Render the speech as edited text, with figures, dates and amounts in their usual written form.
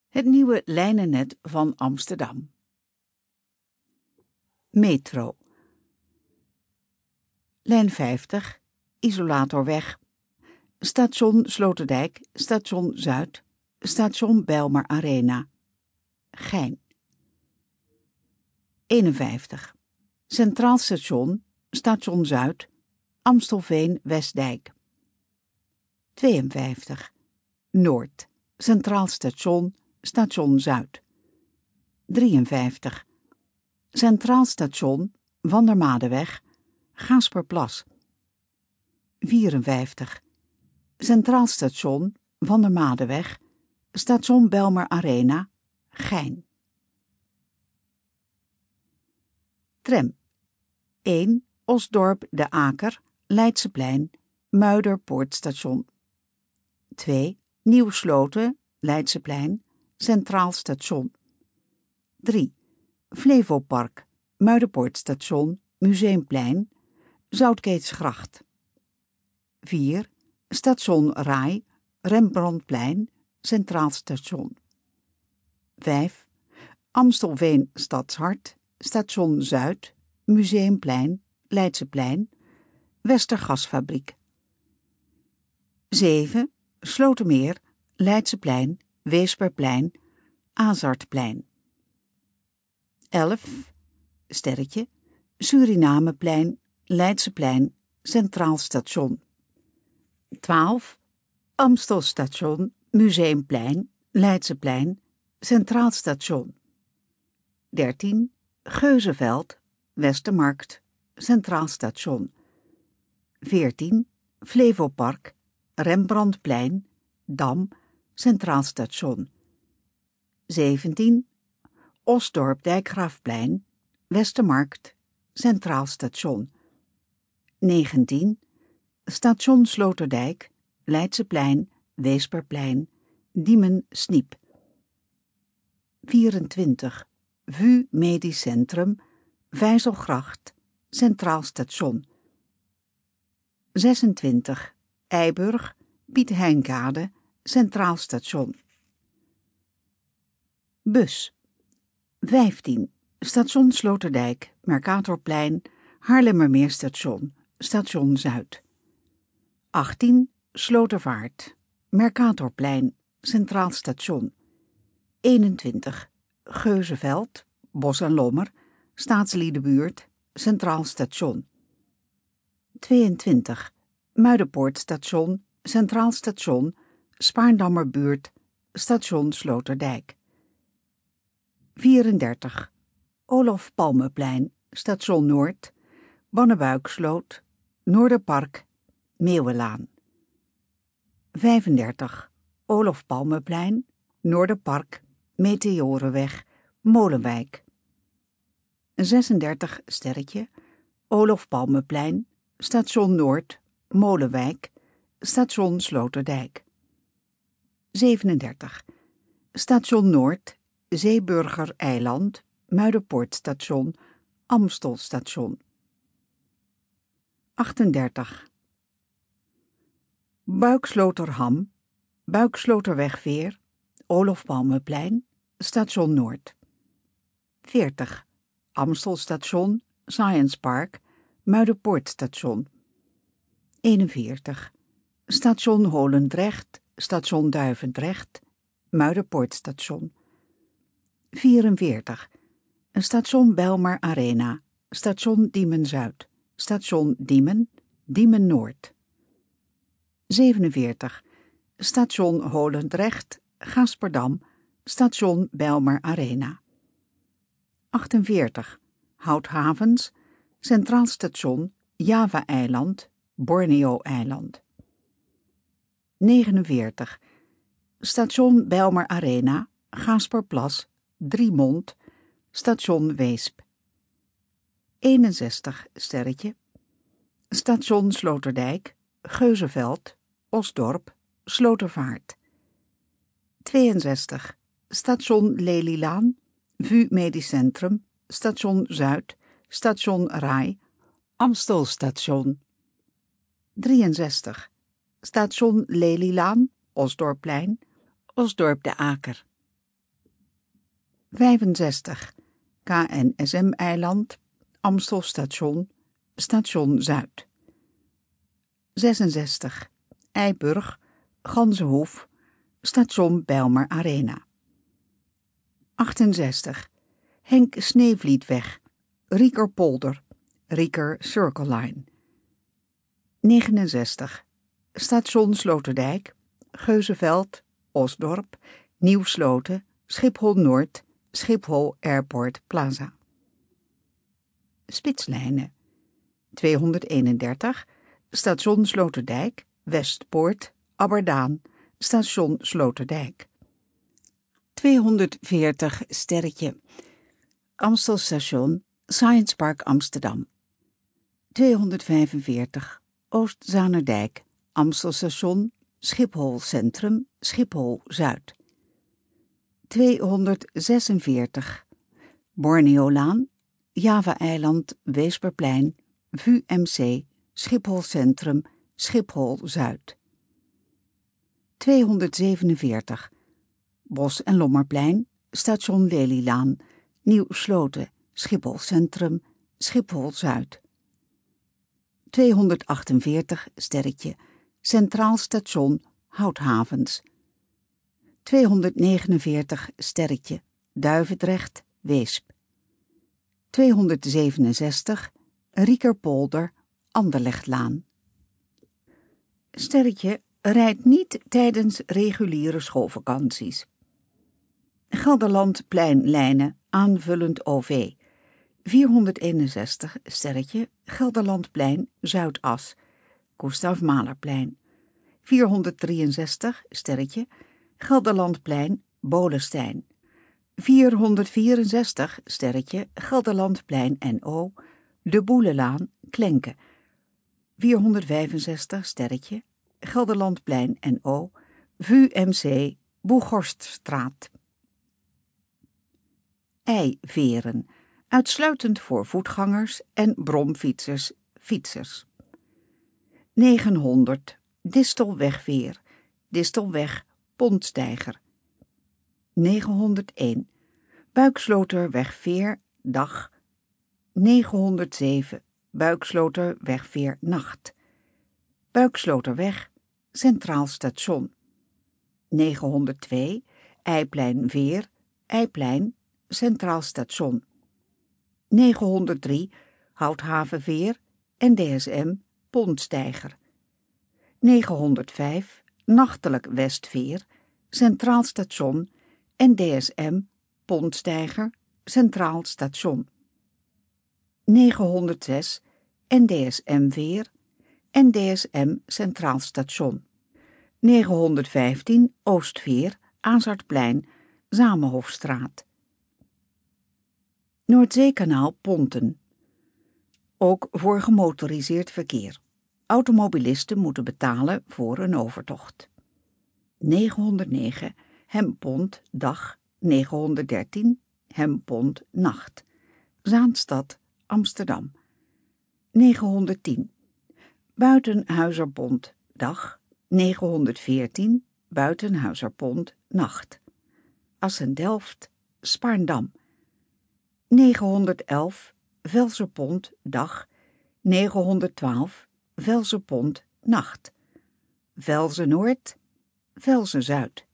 Het nieuwe lijnennet van Amsterdam. Metro. Lijn 50, Isolatorweg, Station Sloterdijk, Station Zuid, Station Bijlmer Arena, Gein. 51. Centraal Station, Station Zuid, Amstelveen Westdijk. 52. Noord, Centraal Station, Station Zuid. 53. Centraal Station, Van der Madeweg, Gaansperplas. 54. Centraal Station, Van der Madeweg, Station Bijlmer Arena, Gein. Tram. 1. Osdorp de Aker, Leidseplein, Muider Poortstation. 2. Nieuw-Sloten, Leidseplein, Centraal Station. 3. Flevopark, Muiderpoortstation, Museumplein, Zoutkeetsgracht. 4. Station Rai, Rembrandtplein, Centraal Station. 5. Amstelveen Stadshart, Station Zuid, Museumplein, Leidseplein, Westergasfabriek. 7. Slotermeer, Leidseplein, Weesperplein, Azartplein. 11. Sterretje, Surinameplein, Leidseplein, Centraal Station. 12. Amstelstation, Museumplein, Leidseplein, Centraal Station. 13. Geuzenveld, Westermarkt, Centraal Station. 14. Flevopark, Rembrandtplein, Dam, Centraal Station. 17. Osdorp Dijkgraafplein, Westermarkt, Centraal Station. 19. Station Sloterdijk, Leidseplein, Weesperplein, Diemen Sniep. 24. VU Medisch Centrum, Vijzelgracht, Centraal Station. 26. Eiburg, Piet Heinkade, Centraal Station. Bus. 15. Station Sloterdijk, Mercatorplein, Haarlemmermeerstation, Station Zuid. 18. Slotervaart, Mercatorplein, Centraal Station. 21. Geuzenveld, Bos en Lommer, Staatsliedenbuurt, Centraal Station. 22. Muiderpoortstation, Centraal Station, Spaarndammerbuurt, Station Sloterdijk. 34. Olof Palmeplein, Station Noord, Bannebuiksloot, Noorderpark, Meeuwenlaan. 35. Olof Palmeplein, Noorderpark, Meteorenweg, Molenwijk. 36. Sterretje, Olof Palmeplein, Station Noord, Molenwijk, Station Sloterdijk. 37. Station Noord, Zeeburger Eiland, Muiderpoortstation, Amstelstation. 38. Buiksloterham, Buiksloterwegveer, Olof Palmeplein, Station Noord. 40. Amstelstation, Science Park, Muiderpoortstation. 41. Station Holendrecht, Station Duivendrecht, Muiderpoortstation. 44. Station Bijlmer Arena, Station Diemen Zuid, Station Diemen, Diemen Noord. 47. Station Holendrecht, Gaasperdam, Station Bijlmer Arena. 48. Houthavens, Centraal Station, Java-eiland, Borneo-eiland. 49. Station Bijlmer Arena, Gaansperplas, Driemond, Station Weesp. 61. Sterretje, Station Sloterdijk, Geuzenveld, Osdorp, Slotervaart. 62. Station Lelylaan, VU Medisch Centrum, Station Zuid, Station Rai, Amstelstation. 63. Station Lelylaan, Osdorpplein, Osdorp de Aker. 65. KNSM-eiland, Amstelstation, Station Zuid. 66. Eiburg, Ganzenhoef, Station Bijlmer Arena. 68. Henk Sneevlietweg, Riekerpolder, Rieker Circle Line. 69. Station Sloterdijk, Geuzenveld, Osdorp, Nieuw-Sloten, Schiphol-Noord, Schiphol Airport Plaza. Spitslijnen. 231. Station Sloterdijk, Westpoort, Abberdaan, Station Sloterdijk. 240 sterretje. Amstelstation, Science Park Amsterdam. 245. Oostzaanerdijk, Amstelstation, Schiphol Centrum, Schiphol Zuid. 246. Borneolaan, Java-eiland, Weesperplein, VUMC, Schiphol Centrum, Schiphol Zuid. 247. Bos- en Lommerplein, Station Lelylaan, Nieuw-Sloten, Schiphol Centrum, Schiphol Zuid. 248 sterretje. Centraal Station, Houthavens. 249 sterretje. Duivendrecht, Weesp. 267 Riekerpolder, Anderlechtlaan. Sterretje rijdt niet tijdens reguliere schoolvakanties. Gelderlandpleinlijnen, aanvullend OV. 461 sterretje. Gelderlandplein, Zuidas, Gustav Mahlerplein. 463 sterretje. Gelderlandplein, Bolestein. 464 sterretje. Gelderlandplein NO, De Boelelaan, Klenke. 465 sterretje. Gelderlandplein NO, VUMC, Boeghorststraat. Eiveren, uitsluitend voor voetgangers en bromfietsers, fietsers. 900 Distelwegveer, Distelweg, Pontsteiger. 901 Buiksloterwegveer, dag. 907 Buiksloterwegveer, nacht. Buiksloterweg, Centraal Station. 902 Eipleinveer, Eiplein, Centraal Station. 903 Houthavenveer, NDSM, Pontsteiger. 905 Nachtelijk Westveer, Centraal Station, NDSM, Pontsteiger, Centraal Station. 906 NDSM-veer, NDSM Centraal Station. 915 Oostveer, Azartplein, Zamenhofstraat. Noordzeekanaal Ponten. Ook voor gemotoriseerd verkeer. Automobilisten moeten betalen voor een overtocht. 909 Hempont, dag. 913 Hempont, nacht. Zaanstad, Amsterdam. 910 Buitenhuizerpont, dag. 914 Buitenhuizerpont, nacht. Assen-Delft, Spaarndam. 911 Velserpont, dag. 912 Velserpont, nacht. Velzen-Noord, Velzen-Zuid.